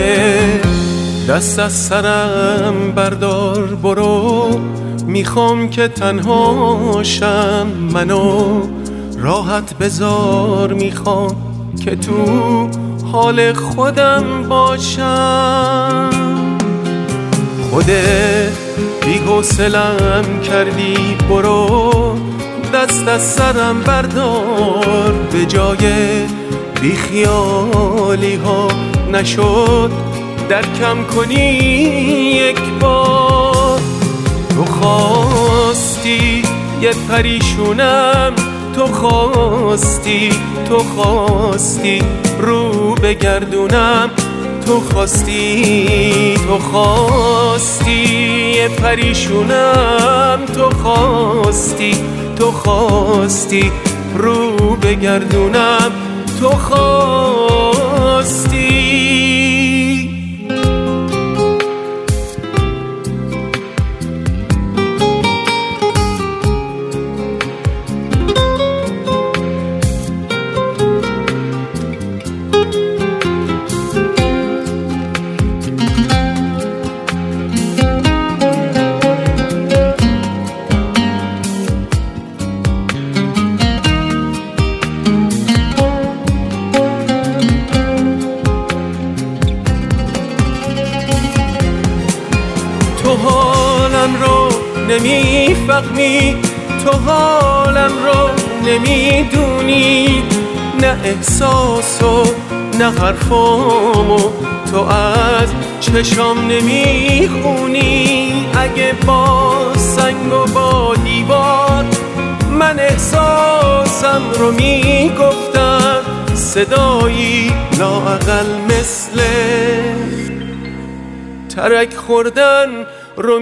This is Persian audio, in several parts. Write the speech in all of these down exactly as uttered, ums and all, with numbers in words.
دست از سرم بردار برو، میخوام که تنهاشم، منو راحت بذار، میخوام که تو حال خودم باشم. خودت بی‌حوصله‌ام کردی، برو دست از سرم بردار، به جای بیخیالی ها نشد درکم کنی یک بار. تو خواستی یه پریشونم، تو خواستی تو خواستی رو بگردونم، تو خواستی تو خواستی یه پریشونم، تو خواستی تو خواستی رو بگردونم، تو خواستی. تو حالم رو نمیفهمی، تو حالم رو نمیدونی، نه احساسو نه حرفامو تو از چشام نمیخونی. اگه با سنگ و با دیوار من احساسم رو میگفتم، صدایی لااقل مثل ترک خوردن رو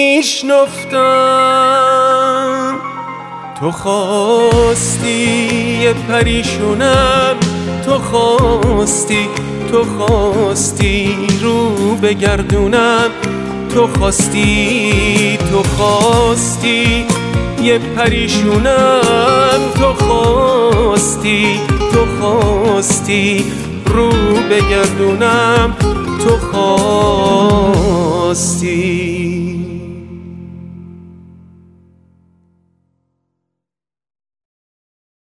میشنفتم. تو خواستی یه پریشونم، تو خواستی تو خواستی رو بگردونم، تو خواستی تو خواستی یه پریشونم، تو خواستی تو خواستی رو بگردونم، تو خواستی.